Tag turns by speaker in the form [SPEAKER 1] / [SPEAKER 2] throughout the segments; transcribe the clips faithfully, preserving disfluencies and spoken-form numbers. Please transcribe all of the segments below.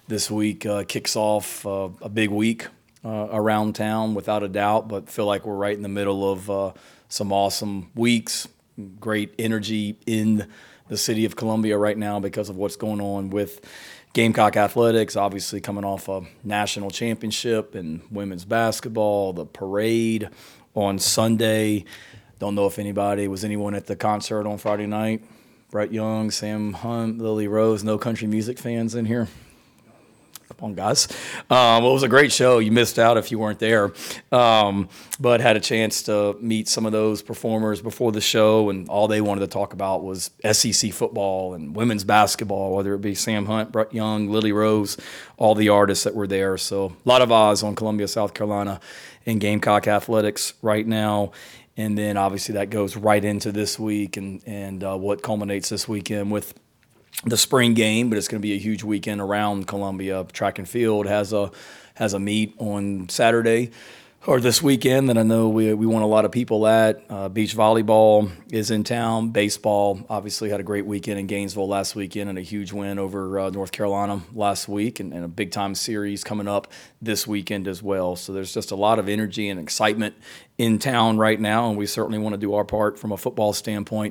[SPEAKER 1] this week uh, kicks off uh, a big week uh, around town, without a doubt. But feel like we're right in the middle of uh, some awesome weeks. Great energy in the city of Columbia right now because of what's going on with Gamecock Athletics, obviously coming off a national championship in women's basketball, the parade on Sunday. Don't know if anybody, was anyone at the concert on Friday night? Brett Young, Sam Hunt, Lily Rose, no country music fans in here? Come on, guys. Um, well, it was a great show. You missed out if you weren't there. Um, but had a chance to meet some of those performers before the show, and all they wanted to talk about was S E C football and women's basketball, whether it be Sam Hunt, Brett Young, Lily Rose, all the artists that were there. So a lot of eyes on Columbia, South Carolina, and Gamecock Athletics right now. And then obviously that goes right into this week and, and uh, what culminates this weekend with the spring game, but it's going to be a huge weekend around Columbia. Track and field has a has a meet on Saturday or this weekend that I know we we want a lot of people at. Uh, beach volleyball is in town. Baseball obviously had a great weekend in Gainesville last weekend and a huge win over uh, North Carolina last week, and, and a big time series coming up this weekend as well. So there's just a lot of energy and excitement in town right now, and we certainly want to do our part from a football standpoint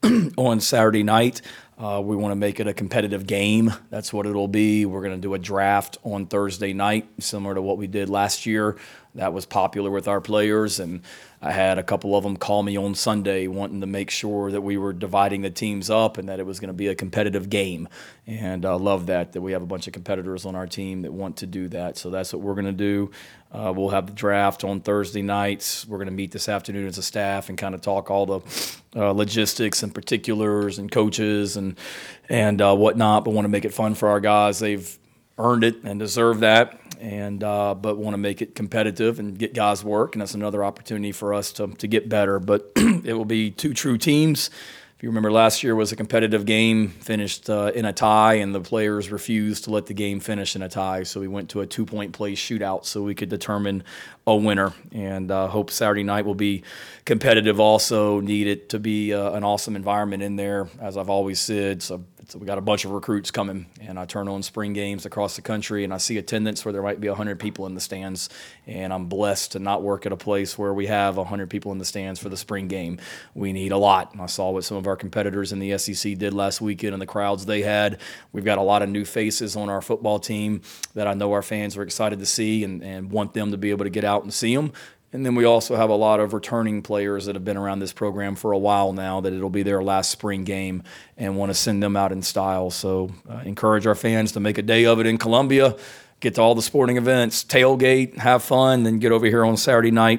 [SPEAKER 1] on Saturday night. Uh, we want to make it a competitive game. That's what it'll be. We're going to do a draft on Thursday night, similar to what we did last year. That was popular with our players, and I had a couple of them call me on Sunday wanting to make sure that we were dividing the teams up and that it was going to be a competitive game. And I love that, that we have a bunch of competitors on our team that want to do that. So that's what we're going to do. Uh, we'll have the draft on Thursday nights. We're going to meet this afternoon as a staff and kind of talk all the uh, logistics and particulars and coaches and and uh, whatnot, but want to make it fun for our guys. They've earned it and deserve that, and uh, but want to make it competitive and get guys work, and that's another opportunity for us to to get better. But it will be two true teams. If you remember, last year was a competitive game, finished uh, in a tie, and the players refused to let the game finish in a tie. So we went to a two-point play shootout so we could determine a winner. And uh, hope Saturday night will be competitive also. Need it to be uh, an awesome environment in there, as I've always said. So, so we got a bunch of recruits coming, and I turn on spring games across the country, and I see attendance where there might be one hundred people in the stands. And I'm blessed to not work at a place where we have one hundred people in the stands for the spring game. We need a lot. And I saw what some of our competitors in the S E C did last weekend and the crowds they had. We've got a lot of new faces on our football team that I know our fans are excited to see and, and want them to be able to get out and see them. And then we also have a lot of returning players that have been around this program for a while now that it'll be their last spring game and want to send them out in style. So uh, encourage our fans to make a day of it in Columbia, get to all the sporting events, tailgate, have fun, then get over here on Saturday night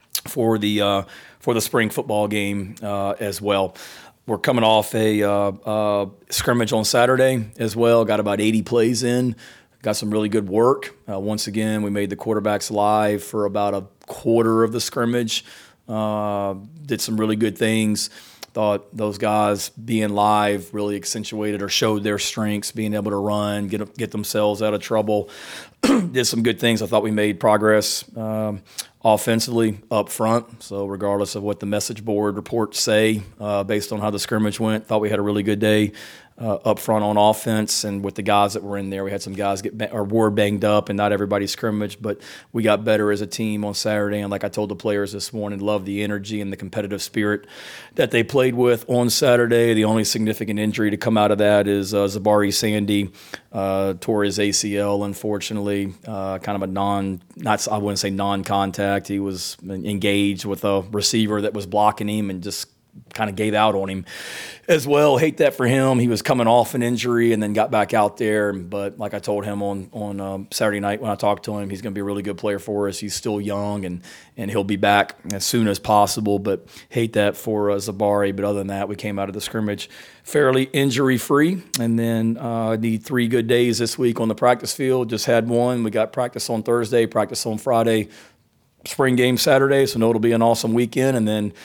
[SPEAKER 1] for the uh, for the spring football game uh, as well. We're coming off a uh, uh, scrimmage on Saturday as well. Got about eighty plays in. Got some really good work. Uh, once again, we made the quarterbacks live for about a quarter of the scrimmage. Uh, did some really good things. Thought those guys being live really accentuated or showed their strengths, being able to run, get get themselves out of trouble. Did some good things. I thought we made progress um, offensively up front. So regardless of what the message board reports say, uh, based on how the scrimmage went, thought we had a really good day uh, up front on offense. And with the guys that were in there, we had some guys get ba- or were banged up, and not everybody scrimmaged, but we got better as a team on Saturday. And like I told the players this morning, love the energy and the competitive spirit that they played with on Saturday. The only significant injury to come out of that is uh, Zabari Sandy uh, tore his A C L, unfortunately. Uh, kind of a non, not I wouldn't say non-contact. He was engaged with a receiver that was blocking him and just kind of gave out on him as well. Hate that for him. He was coming off an injury and then got back out there. But like I told him on on um, Saturday night when I talked to him, he's going to be a really good player for us. He's still young, and and he'll be back as soon as possible. But hate that for uh, Zabari. But other than that, we came out of the scrimmage fairly injury-free. And then uh, need three good days this week on the practice field. Just had one. We got practice on Thursday, practice on Friday, spring game Saturday. So know it'll be an awesome weekend. And then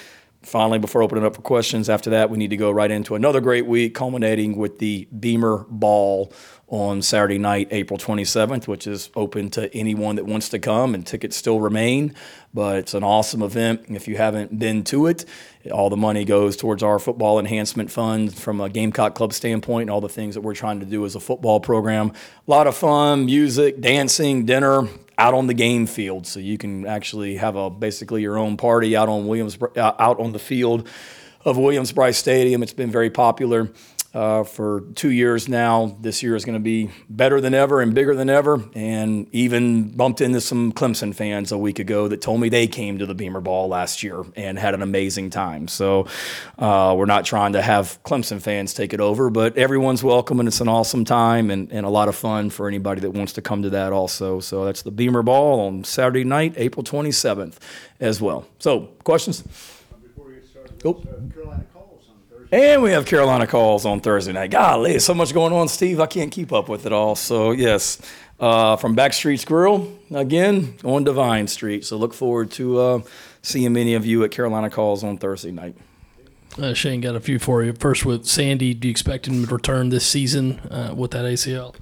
[SPEAKER 1] finally, before opening up for questions, after that, we need to go right into another great week, culminating with the Beamer Ball on Saturday night, April twenty-seventh, which is open to anyone that wants to come, and tickets still remain. But it's an awesome event. If you haven't been to it, all the money goes towards our football enhancement fund from a Gamecock Club standpoint and all the things that we're trying to do as a football program. A lot of fun, music, dancing, dinner, out on the game field. So you can actually have a basically your own party out on Williams out on the field of Williams-Brice Stadium. It's been very popular uh, for two years now. This year is going to be better than ever and bigger than ever, and even bumped into some Clemson fans a week ago that told me they came to the Beamer Ball last year and had an amazing time. So uh, we're not trying to have Clemson fans take it over, but everyone's welcome, and it's an awesome time and, and a lot of fun for anybody that wants to come to that also. So that's the Beamer Ball on Saturday night, April twenty-seventh as well. So questions?
[SPEAKER 2] Before we get started,
[SPEAKER 1] Go.
[SPEAKER 2] there's, uh, Carolina calls on Thursday.
[SPEAKER 1] And we have Carolina calls on Thursday night. Golly, so much going on, Steve. I can't keep up with it all. So, yes, uh, from Backstreet's Grill, again, on Divine Street. So look forward to uh, seeing many of you at Carolina calls on Thursday night.
[SPEAKER 3] Uh, Shane, got a few for you. First with Sandy, do you expect him to return this season uh, with that A C L?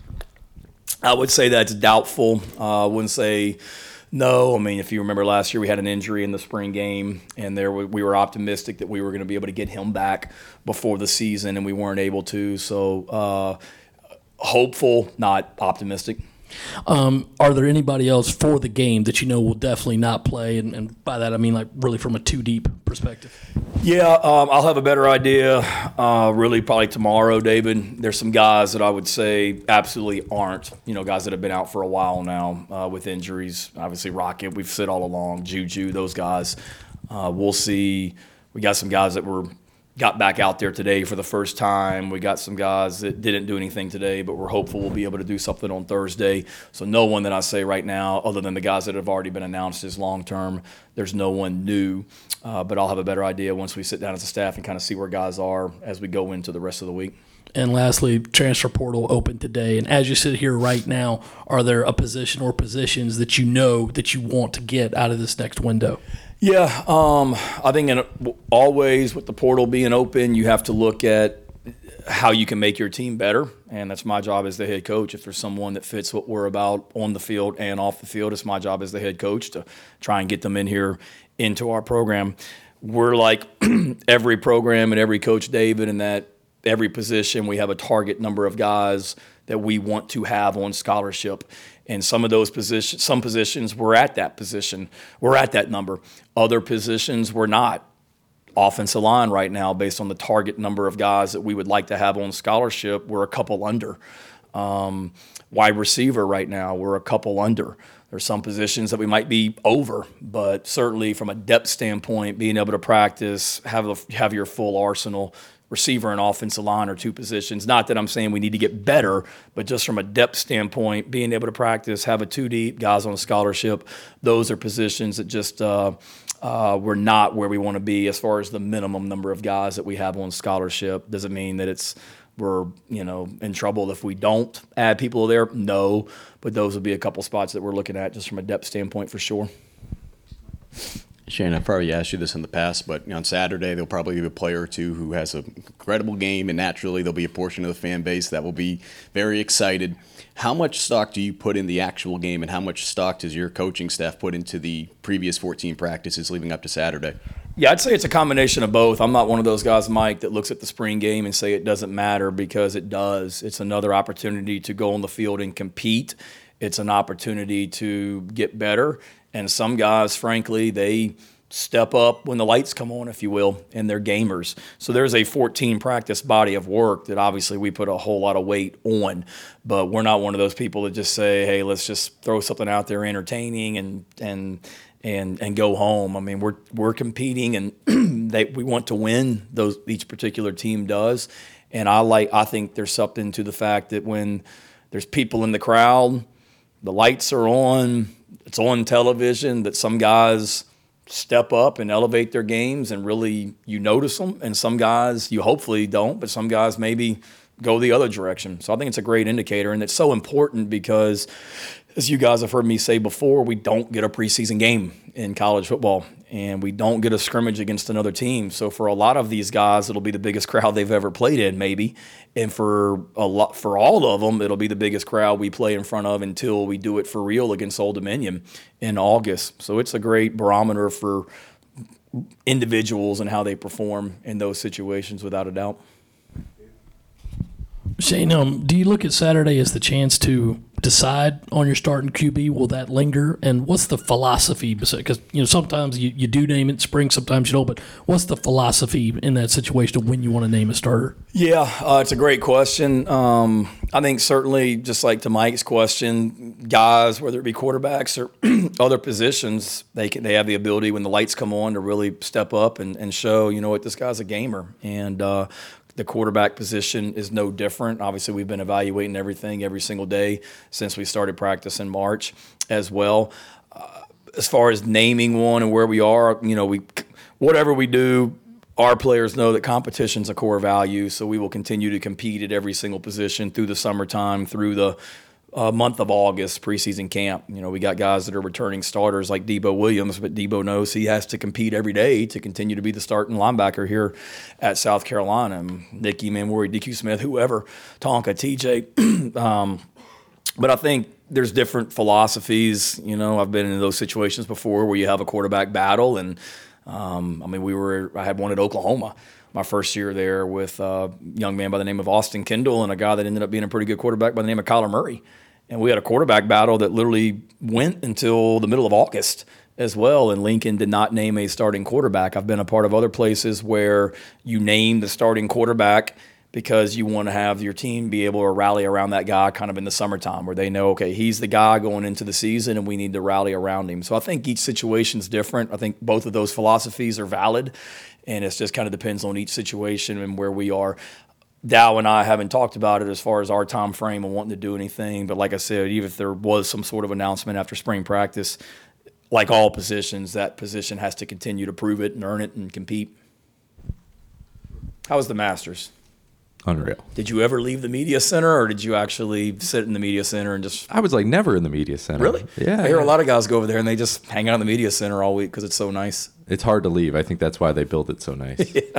[SPEAKER 1] I would say that's doubtful. Uh, I wouldn't say no. I mean, if you remember last year, we had an injury in the spring game, and there we, we were optimistic that we were going to be able to get him back before the season, and we weren't able to. So uh, hopeful, not optimistic.
[SPEAKER 3] Um, are there anybody else for the game that you know will definitely not play? And, and by that, I mean like really from a two-deep perspective.
[SPEAKER 1] Yeah, um, I'll have a better idea uh, really probably tomorrow, David. There's some guys that I would say absolutely aren't, you know, guys that have been out for a while now uh, with injuries. Obviously, Rocket, we've said all along, Juju, those guys. Uh, we'll see. We got some guys that were got back out there today for the first time. We got some guys that didn't do anything today, but we're hopeful we'll be able to do something on Thursday. So no one that I say right now, other than the guys that have already been announced as long-term, there's no one new. Uh, but I'll have a better idea once we sit down as a staff and kind of see where guys are as we go into the rest of the week.
[SPEAKER 3] And lastly, transfer portal open today. And as you sit here right now, are there a position or positions that you know that you want to get out of this next window?
[SPEAKER 1] Yeah, um, I think in, always with the portal being open, you have to look at how you can make your team better, and that's my job as the head coach. If there's someone that fits what we're about on the field and off the field, it's my job as the head coach to try and get them in here into our program. We're like every program and every coach, David, in that every position we have a target number of guys that we want to have on scholarship. And some of those positions, some positions we're at that position, we're at that number. Other positions we're not. Offensive line right now, based on the target number of guys that we would like to have on scholarship, we're a couple under. Um, wide receiver right now, we're a couple under. There's some positions that we might be over, but certainly from a depth standpoint, being able to practice, have a, have your full arsenal. Receiver and offensive line are two positions. Not that I'm saying we need to get better, but just from a depth standpoint, being able to practice, have a two deep, guys on a scholarship, those are positions that just uh, uh, we're not where we want to be as far as the minimum number of guys that we have on scholarship. Doesn't mean that it's we're you know in trouble if we don't add people there. No, but those would be a couple spots that we're looking at just from a depth standpoint for sure.
[SPEAKER 4] Shane, I've probably asked you this in the past, but on Saturday there'll probably be a player or two who has an incredible game, and naturally there'll be a portion of the fan base that will be very excited. How much stock do you put in the actual game, and how much stock does your coaching staff put into the previous fourteen practices leading up to Saturday?
[SPEAKER 1] Yeah, I'd say it's a combination of both. I'm not one of those guys, Mike, that looks at the spring game and say it doesn't matter, because it does. It's another opportunity to go on the field and compete. It's an opportunity to get better. And some guys, frankly, they step up when the lights come on, if you will, and they're gamers. So there's a fourteen practice body of work that obviously we put a whole lot of weight on. But we're not one of those people that just say, hey, let's just throw something out there entertaining and and and and go home. I mean, we're we're competing, and they we want to win. Those each particular team does. And I like I think there's something to the fact that when there's people in the crowd, the lights are on, it's on television, that some guys step up and elevate their games and really you notice them, and some guys you hopefully don't, but some guys maybe go the other direction. So I think it's a great indicator, and it's so important because as you guys have heard me say before, we don't get a preseason game in college football, and we don't get a scrimmage against another team. So for a lot of these guys, it'll be the biggest crowd they've ever played in, maybe. And for a lot, for all of them, it'll be the biggest crowd we play in front of until we do it for real against Old Dominion in August. So it's a great barometer for individuals and how they perform in those situations, without a doubt.
[SPEAKER 3] Shane, um, do you look at Saturday as the chance to decide on your starting Q B? Will that linger? And what's the philosophy? Because, you know, sometimes you, you do name it spring, sometimes you don't. But what's the philosophy in that situation of when you want to name a starter?
[SPEAKER 1] Yeah, uh, it's a great question. Um, I think certainly, just like to Mike's question, guys, whether it be quarterbacks or other positions, they can, they have the ability when the lights come on to really step up and, and show, you know what, this guy's a gamer. And uh, the quarterback position is no different. Obviously, we've been evaluating everything every single day since we started practice in March as well. Uh, as far as naming one and where we are, you know, we whatever we do, our players know that competition's a core value, so we will continue to compete at every single position through the summertime, through the Uh, month of August, preseason camp. You know, we got guys that are returning starters like Debo Williams, but Debo knows he has to compete every day to continue to be the starting linebacker here at South Carolina. And Nicky Manwari, D Q Smith, whoever, Tonka, T J. um, but I think there's different philosophies. You know, I've been in those situations before where you have a quarterback battle. And, um, I mean, we were, I had one at Oklahoma my first year there with a young man by the name of Austin Kendall and a guy that ended up being a pretty good quarterback by the name of Kyler Murray. And we had a quarterback battle that literally went until the middle of August as well, and Lincoln did not name a starting quarterback. I've been a part of other places where you name the starting quarterback because you want to have your team be able to rally around that guy kind of in the summertime where they know, okay, he's the guy going into the season and we need to rally around him. So I think each situation is different. I think both of those philosophies are valid, and it just kind of depends on each situation and where we are. Dow and I haven't talked about it as far as our time frame and wanting to do anything. But like I said, even if there was some sort of announcement after spring practice, like all positions, that position has to continue to prove it and earn it and compete. How was the Masters?
[SPEAKER 5] Unreal.
[SPEAKER 1] Did you ever leave the media center, or did you actually sit in the media center and just...
[SPEAKER 5] I was like never in the media center.
[SPEAKER 1] Really?
[SPEAKER 5] Yeah.
[SPEAKER 1] I hear
[SPEAKER 5] yeah.
[SPEAKER 1] a lot of guys go over there and they just hang out in the media center all week because it's so nice.
[SPEAKER 5] It's hard to leave. I think that's why they built it so nice.
[SPEAKER 1] yeah.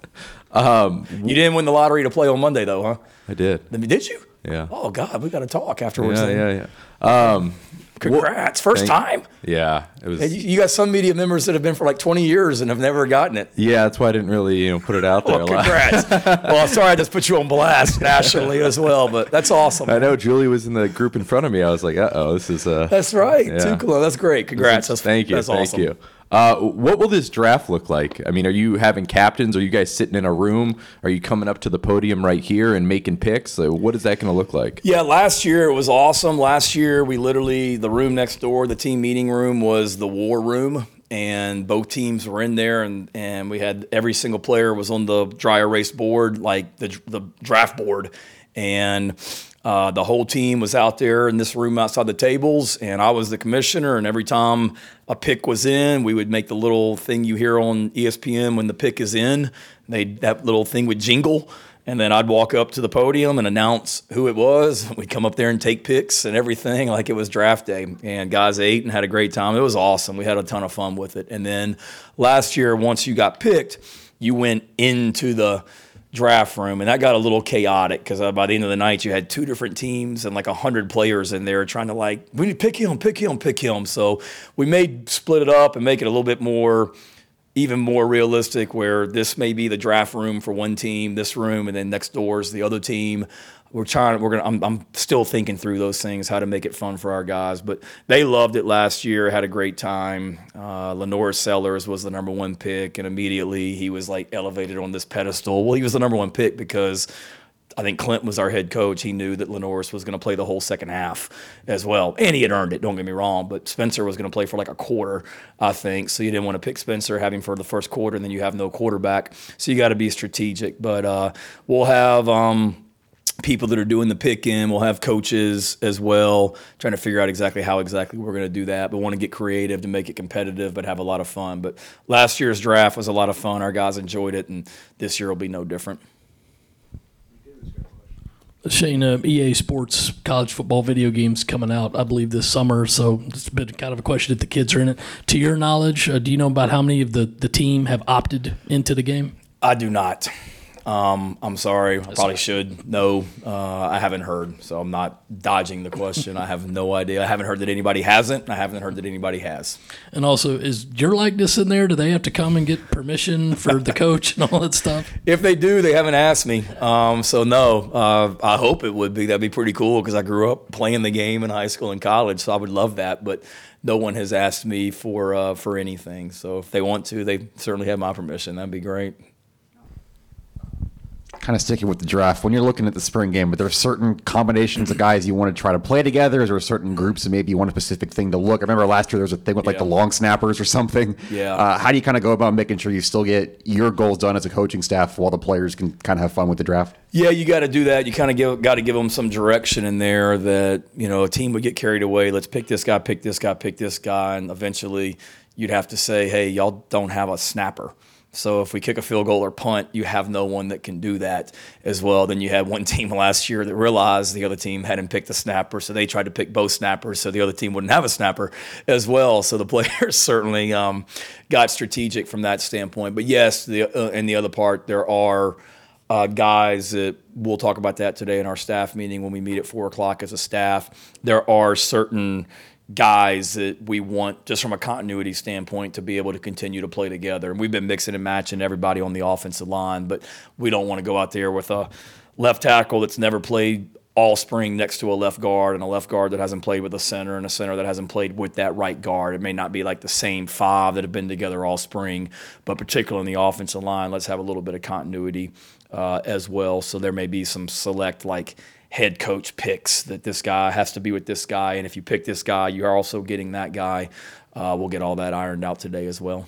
[SPEAKER 1] um, you didn't win the lottery to play on Monday, though, huh?
[SPEAKER 5] I did.
[SPEAKER 1] I mean, did you?
[SPEAKER 5] Yeah.
[SPEAKER 1] Oh, God, we got to talk afterwards.
[SPEAKER 5] Yeah,
[SPEAKER 1] then.
[SPEAKER 5] yeah, yeah. Um,
[SPEAKER 1] Congrats. First
[SPEAKER 5] thank-
[SPEAKER 1] time.
[SPEAKER 5] Yeah. It was.
[SPEAKER 1] Hey, you you got some media members that have been for like twenty years and have never gotten it.
[SPEAKER 5] Yeah, that's why I didn't really, you know, put it out there
[SPEAKER 1] Well,
[SPEAKER 5] a lot.
[SPEAKER 1] congrats. Well, I'm sorry I just put you on blast nationally as well, but that's awesome.
[SPEAKER 5] I know Julie was in the group in front of me. I was like, uh oh, this is uh
[SPEAKER 1] That's right.
[SPEAKER 5] Yeah.
[SPEAKER 1] Tupelo. That's great. Congrats. That's,
[SPEAKER 5] thank you.
[SPEAKER 1] That's
[SPEAKER 5] thank
[SPEAKER 1] awesome.
[SPEAKER 5] you. Uh, what will this draft look like? I mean, are you having captains? Are you guys sitting in a room? Are you coming up to the podium right here and making picks? So what is that going to look like?
[SPEAKER 1] Yeah, last year it was awesome. Last year we literally, the room next door, the team meeting room was the war room, and both teams were in there, and, and we had every single player was on the dry erase board, like the the draft board, and uh, the whole team was out there in this room outside the tables, and I was the commissioner, and every time a pick was in, we would make the little thing you hear on E S P N when the pick is in. They that little thing would jingle, and then I'd walk up to the podium and announce who it was. We'd come up there and take picks and everything like it was draft day. And guys ate and had a great time. It was awesome. We had a ton of fun with it. And then last year, once you got picked, you went into the draft room, and that got a little chaotic because by the end of the night, you had two different teams and like one hundred players in there trying to like, we need to pick him, pick him, pick him. So we made split it up and make it a little bit more even more realistic, where this may be the draft room for one team, this room, and then next door is the other team. We're trying. We're gonna. I'm, I'm still thinking through those things, how to make it fun for our guys. But they loved it last year. Had a great time. Uh, Lenore Sellers was the number one pick, and immediately he was like elevated on this pedestal. Well, he was the number one pick because I think Clint was our head coach. He knew that Lenoris was going to play the whole second half as well. And he had earned it, don't get me wrong. But Spencer was going to play for like a quarter, I think. So you didn't want to pick Spencer, have him for the first quarter, and then you have no quarterback. So you got to be strategic. But uh, we'll have um, people that are doing the pick-in. We'll have coaches as well, trying to figure out exactly how exactly we're going to do that. But want to get creative to make it competitive but have a lot of fun. But last year's draft was a lot of fun. Our guys enjoyed it, and this year will be no different.
[SPEAKER 3] Shane, uh, E A Sports college football video games coming out, I believe, this summer. So it's been kind of a question if the kids are in it. To your knowledge, uh, do you know about how many of the, the team have opted into the game?
[SPEAKER 1] I do not. Um, I'm sorry. I probably should. No, uh, I haven't heard. So I'm not dodging the question. I have no idea. I haven't heard that anybody hasn't. I haven't heard that anybody has.
[SPEAKER 3] And also, is your likeness in there? Do they have to come and get permission for the coach and all that stuff?
[SPEAKER 1] If they do, they haven't asked me. Um, so no, uh, I hope it would be. That'd be pretty cool because I grew up playing the game in high school and college, so I would love that. But no one has asked me for uh, for anything. So if they want to, they certainly have my permission. That'd be great.
[SPEAKER 6] Kind of sticking with the draft, when you're looking at the spring game, but there are certain combinations of guys you want to try to play together. Is there certain groups that maybe you want a specific thing to look? I remember last year there was a thing with like
[SPEAKER 1] Yeah.
[SPEAKER 6] the long snappers or something.
[SPEAKER 1] Yeah.
[SPEAKER 6] Uh, how do you kind of go about making sure you still get your goals done as a coaching staff while the players can kind of have fun with the draft?
[SPEAKER 1] Yeah, you got to do that. You kind of give, got to give them some direction in there that, you know, a team would get carried away. Let's pick this guy, pick this guy, pick this guy. And eventually you'd have to say, hey, y'all don't have a snapper. So if we kick a field goal or punt, you have no one that can do that as well. Then you had one team last year that realized the other team hadn't picked a snapper, so they tried to pick both snappers so the other team wouldn't have a snapper as well. So the players certainly um, got strategic from that standpoint. But yes, the uh, and the other part, there are uh, guys that we'll talk about that today in our staff meeting when we meet at four o'clock as a staff. There are certain guys that we want, just from a continuity standpoint, to be able to continue to play together. And we've been mixing and matching everybody on the offensive line, but we don't want to go out there with a left tackle that's never played all spring next to a left guard and a left guard that hasn't played with a center and a center that hasn't played with that right guard. It may not be like the same five that have been together all spring, but particularly in the offensive line, let's have a little bit of continuity uh, as well. So there may be some select, like, head coach picks that this guy has to be with this guy, and if you pick this guy, you are also getting that guy. Uh, we'll get all that ironed out today as well.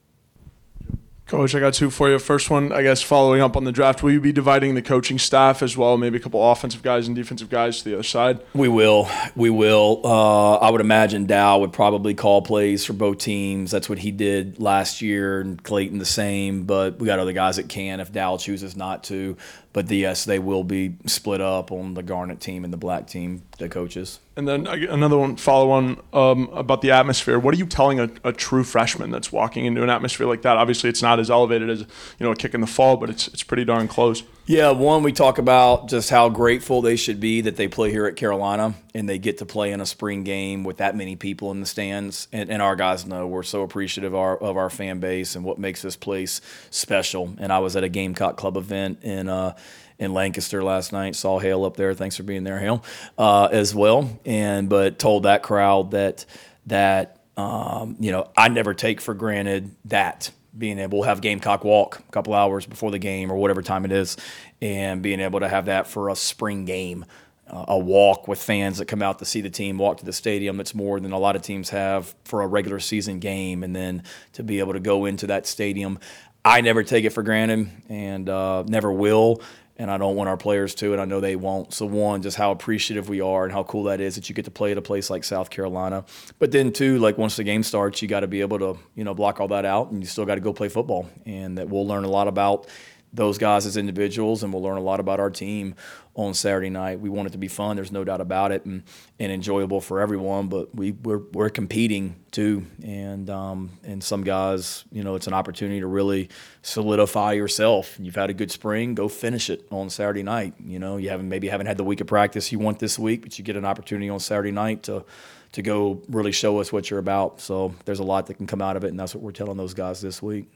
[SPEAKER 7] Coach, I got two for you. First one, I guess, following up on the draft, will you be dividing the coaching staff as well, maybe a couple offensive guys and defensive guys to the other side?
[SPEAKER 1] We will. We will. Uh, I would imagine Dow would probably call plays for both teams. That's what he did last year, and Clayton the same, but we got other guys that can if Dow chooses not to. But the, yes, they will be split up on the Garnet team and the black team, the coaches.
[SPEAKER 7] And then I- another one, follow on um, about the atmosphere. What are you telling a, a true freshman that's walking into an atmosphere like that? Obviously, it's not as elevated as, you know, a kick in the fall, but it's it's pretty darn close.
[SPEAKER 1] Yeah, one, we talk about just how grateful they should be that they play here at Carolina and they get to play in a spring game with that many people in the stands. And, and our guys know we're so appreciative of our, of our fan base and what makes this place special. And I was at a Gamecock Club event in uh, in Lancaster last night. Saw Hale up there. Thanks for being there, Hale, uh, as well. And but told that crowd that that um, you know, I never take for granted that. Being able to have Gamecock walk a couple hours before the game or whatever time it is, and being able to have that for a spring game, uh, a walk with fans that come out to see the team walk to the stadium. That's more than a lot of teams have for a regular season game, and then to be able to go into that stadium. I never take it for granted and uh, never will. And I don't want our players to, and I know they won't. So one, just how appreciative we are and how cool that is that you get to play at a place like South Carolina. But then two, like once the game starts, you got to be able to, you know, block all that out, and you still got to go play football. And that we'll learn a lot about those guys as individuals, and we'll learn a lot about our team on Saturday night. We want it to be fun. There's no doubt about it, and, and enjoyable for everyone. But we we're, we're competing too, and um, and some guys, you know, it's an opportunity to really solidify yourself. You've had a good spring, go finish it on Saturday night. You know, you haven't maybe haven't had the week of practice you want this week, but you get an opportunity on Saturday night to to go really show us what you're about. So there's a lot that can come out of it, and that's what we're telling those guys this week.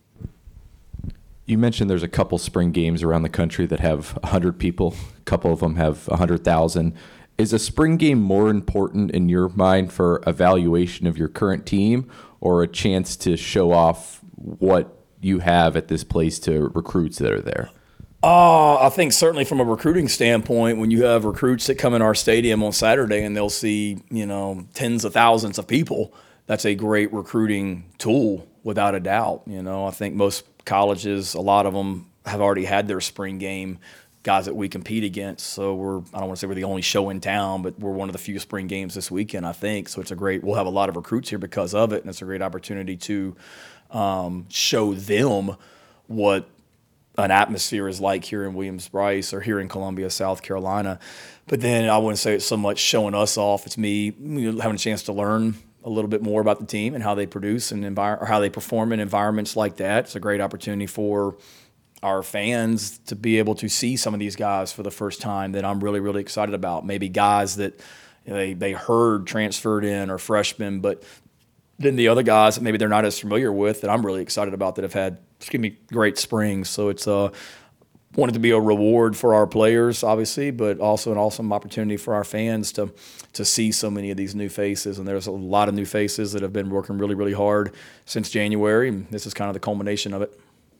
[SPEAKER 5] You mentioned there's a couple spring games around the country that have one hundred people. A couple of them have one hundred thousand. Is a spring game more important in your mind for evaluation of your current team, or a chance to show off what you have at this place to recruits that are there?
[SPEAKER 1] Uh, I think certainly from a recruiting standpoint, when you have recruits that come in our stadium on Saturday and they'll see, you know, tens of thousands of people, that's a great recruiting tool without a doubt. You know, I think most colleges, a lot of them have already had their spring game, guys that we compete against. So we're, I don't want to say we're the only show in town, but we're one of the few spring games this weekend, I think. So it's a great, we'll have a lot of recruits here because of it. And it's a great opportunity to um, show them what an atmosphere is like here in Williams-Brice or here in Columbia, South Carolina. But then I wouldn't say it's so much showing us off. It's me having a chance to learn a little bit more about the team and how they produce and envir- or how they perform in environments like that. It's a great opportunity for our fans to be able to see some of these guys for the first time that I'm really, really excited about. Maybe guys that you know, they, they heard transferred in or freshmen, but then the other guys that maybe they're not as familiar with that I'm really excited about that have had, excuse me, great springs. So it's uh, wanted to be a reward for our players, obviously, but also an awesome opportunity for our fans to to see so many of these new faces. And there's a lot of new faces that have been working really, really hard since January, and this is kind of the culmination of it.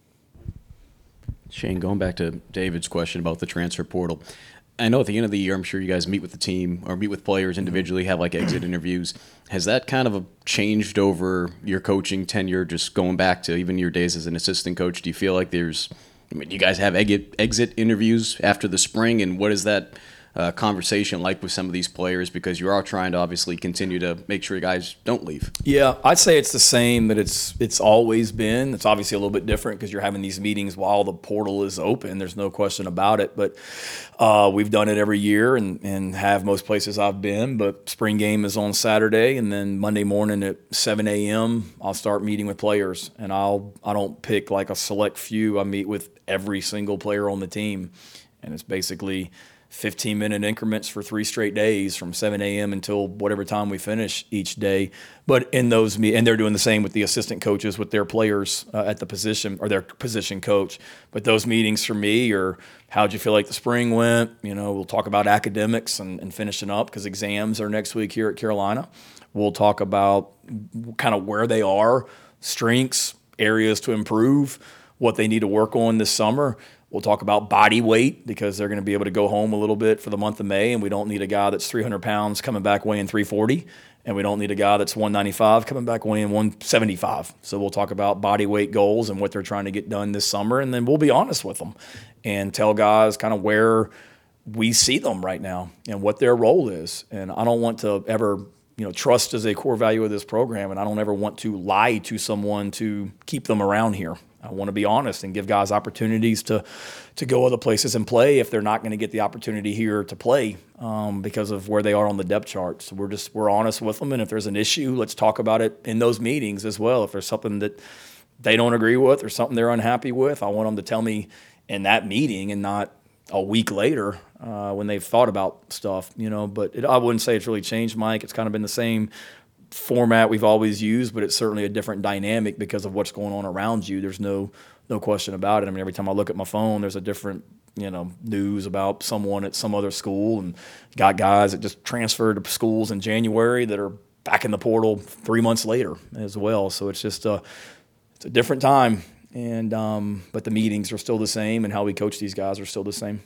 [SPEAKER 4] Shane, going back to David's question about the transfer portal, I know at the end of the year, I'm sure you guys meet with the team or meet with players individually, have like exit interviews. Has that kind of changed over your coaching tenure, just going back to even your days as an assistant coach? Do you feel like there's, I mean, you guys have exit, exit interviews after the spring, and what is that uh, conversation like with some of these players? Because you are trying to obviously continue to make sure you guys don't leave.
[SPEAKER 1] Yeah, I'd say it's the same that it's it's always been. It's obviously a little bit different because you're having these meetings while the portal is open. There's no question about it. But uh, we've done it every year and, and have most places I've been. But spring game is on Saturday, and then Monday morning at seven a.m. I'll start meeting with players. And I'll I don't pick like a select few. I meet with every single player on the team, and it's basically fifteen minute increments for three straight days from seven a.m. until whatever time we finish each day. But in those me and they're doing the same with the assistant coaches with their players uh, at the position or their position coach. But those meetings for me are how'd you feel like the spring went? You know, we'll talk about academics and, and finishing up because exams are next week here at Carolina. We'll talk about kind of where they are, strengths, areas to improve, what they need to work on this summer. We'll talk about body weight because they're going to be able to go home a little bit for the month of May, and we don't need a guy that's three hundred pounds coming back weighing three forty, and we don't need a guy that's one ninety-five coming back weighing one seventy-five. So we'll talk about body weight goals and what they're trying to get done this summer, and then we'll be honest with them and tell guys kind of where we see them right now and what their role is. And I don't want to ever, you know, trust is a core value of this program, and I don't ever want to lie to someone to keep them around here. I want to be honest and give guys opportunities to to go other places and play if they're not going to get the opportunity here to play um, because of where they are on the depth chart. So we're just we're honest with them, and if there's an issue, let's talk about it in those meetings as well. If there's something that they don't agree with or something they're unhappy with, I want them to tell me in that meeting and not a week later uh, when they've thought about stuff, you know. But it, I wouldn't say it's really changed, Mike. It's kind of been the same format we've always used, but it's certainly a different dynamic because of what's going on around you. There's no no question about it. I mean, every time I look at my phone, there's a different, you know, news about someone at some other school, and got guys that just transferred to schools in January that are back in the portal three months later as well. So it's just a it's a different time, and um, but the meetings are still the same, and how we coach these guys are still the same.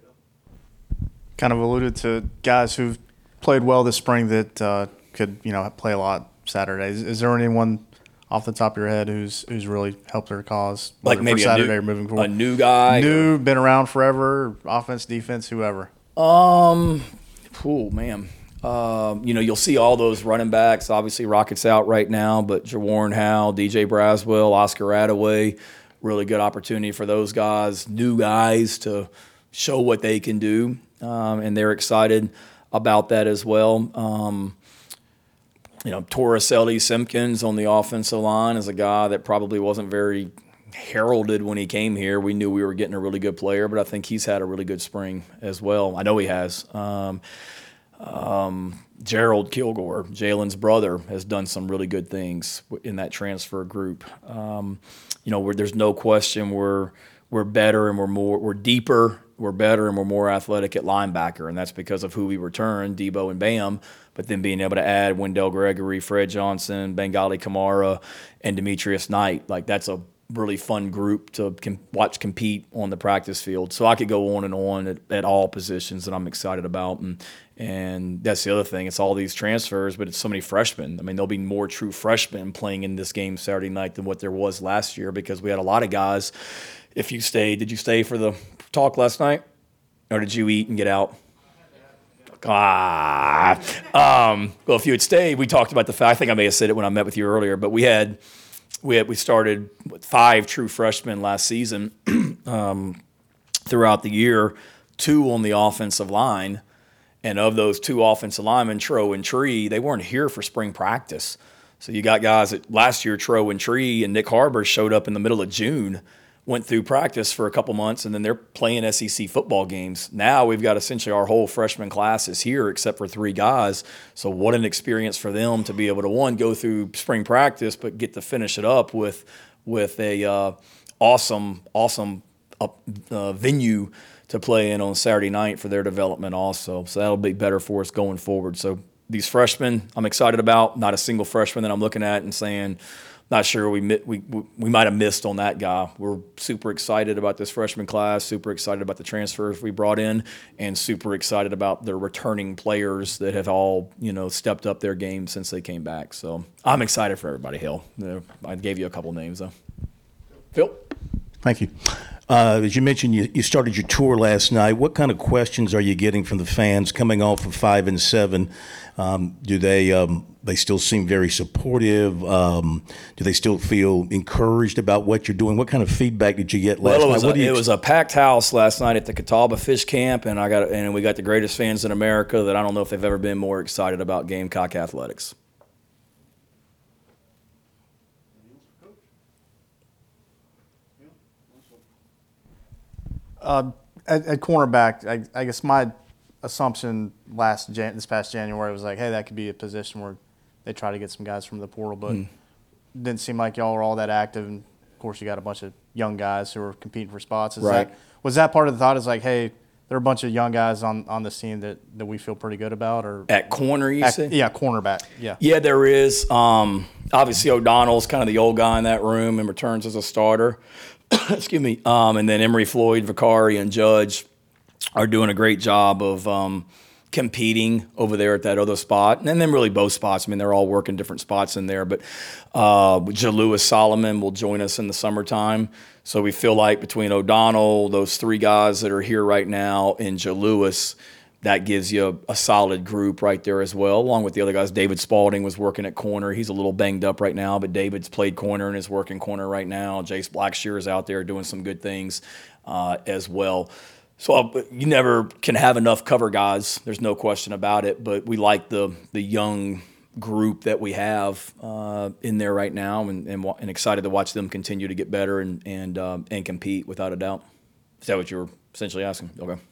[SPEAKER 8] Kind of alluded to guys who've played well this spring that uh, could, you know, play a lot Saturdays. Is there anyone off the top of your head who's who's really helped their cause,
[SPEAKER 1] Like maybe
[SPEAKER 8] for Saturday
[SPEAKER 1] a new,
[SPEAKER 8] or moving forward?
[SPEAKER 1] a new guy,
[SPEAKER 8] new, been around forever, offense, defense, whoever.
[SPEAKER 1] Um, cool, man. Um, you know, you'll see all those running backs. Obviously, Rockets out right now, but Jawarn Howe, D J Braswell, Oscar Attaway, really good opportunity for those guys, new guys to show what they can do, um, and they're excited about that as well. Um, you know, Torricelli Simpkins on the offensive line is a guy that probably wasn't very heralded when he came here. We knew we were getting a really good player, but I think he's had a really good spring as well. I know he has. Um, um, Gerald Kilgore, Jalen's brother, has done some really good things in that transfer group. Um, you know, where there's no question we're we're better and we're more we're deeper, we're better and we're more athletic at linebacker, and that's because of who we returned, Debo and Bam. But then being able to add Wendell Gregory, Fred Johnson, Bengali Kamara, and Demetrius Knight, like that's a really fun group to com- watch compete on the practice field. So I could go on and on at, at all positions that I'm excited about. And and that's the other thing. It's all these transfers, but it's so many freshmen. I mean, there'll be more true freshmen playing in this game Saturday night than what there was last year because we had a lot of guys. If you stayed, did you stay for the talk last night? Or did you eat and get out? Ah. Um, well, if you had stayed, we talked about the fact, I think I may have said it when I met with you earlier, but we had – We had, we started with five true freshmen last season, um, throughout the year, two on the offensive line. And of those two offensive linemen, Tro and Tree, they weren't here for spring practice. So you got guys that last year, Tro and Tree and Nick Harbor showed up in the middle of June, went through practice for a couple months, and then they're playing S E C football games. Now we've got essentially our whole freshman class is here except for three guys. So what an experience for them to be able to, one, go through spring practice, but get to finish it up with with a uh, awesome, awesome uh, uh, venue to play in on Saturday night for their development also. So that'll be better for us going forward. So these freshmen I'm excited about. Not a single freshman that I'm looking at and saying, not sure we we we might have missed on that guy. We're super excited about this freshman class, super excited about the transfers we brought in, and super excited about the returning players that have all, you know, stepped up their game since they came back. So I'm excited for everybody, Hill. I gave you a couple names, though. Phil?
[SPEAKER 9] Thank you. Uh, as you mentioned, you, you started your tour last night. What kind of questions are you getting from the fans coming off of five and seven? Um, do they um, they still seem very supportive? Um, do they still feel encouraged about what you're doing? What kind of feedback did you get last
[SPEAKER 1] Well, it was,
[SPEAKER 9] night? What
[SPEAKER 1] a,
[SPEAKER 9] do you
[SPEAKER 1] it was a packed house last night at the Catawba Fish Camp, and I got and we got the greatest fans in America that I don't know if they've ever been more excited about Gamecock athletics.
[SPEAKER 8] Uh, at, at cornerback, I, I guess my assumption last Jan, this past January was like, hey, that could be a position where they try to get some guys from the portal, but
[SPEAKER 1] Mm.
[SPEAKER 8] didn't seem like y'all were all that active. And of course, you got a bunch of young guys who are competing for spots. Is
[SPEAKER 1] Right.
[SPEAKER 8] that, was that part of the thought? Is like, hey, there are a bunch of young guys on, on this team that, that we feel pretty good about, or
[SPEAKER 1] At corner, you
[SPEAKER 8] At-
[SPEAKER 1] say?
[SPEAKER 8] yeah, cornerback, yeah.
[SPEAKER 1] Yeah, there is. Um, obviously, O'Donnell's kind of the old guy in that room and returns as a starter. Excuse me. Um, and then Emery Floyd, Vicari, and Judge are doing a great job of um, competing over there at that other spot. And then really both spots. I mean, they're all working different spots in there. But uh, Jalewis Solomon will join us in the summertime. So we feel like between O'Donnell, those three guys that are here right now, and Jalewis, that gives you a, a solid group right there as well, along with the other guys. David Spalding was working at corner. He's a little banged up right now, but David's played corner and is working corner right now. Jace Blackshear is out there doing some good things uh, as well. So uh, you never can have enough cover guys. There's no question about it, but we like the the young group that we have uh, in there right now, and, and and excited to watch them continue to get better and and um, and compete without a doubt. Is that what you were essentially asking? Okay.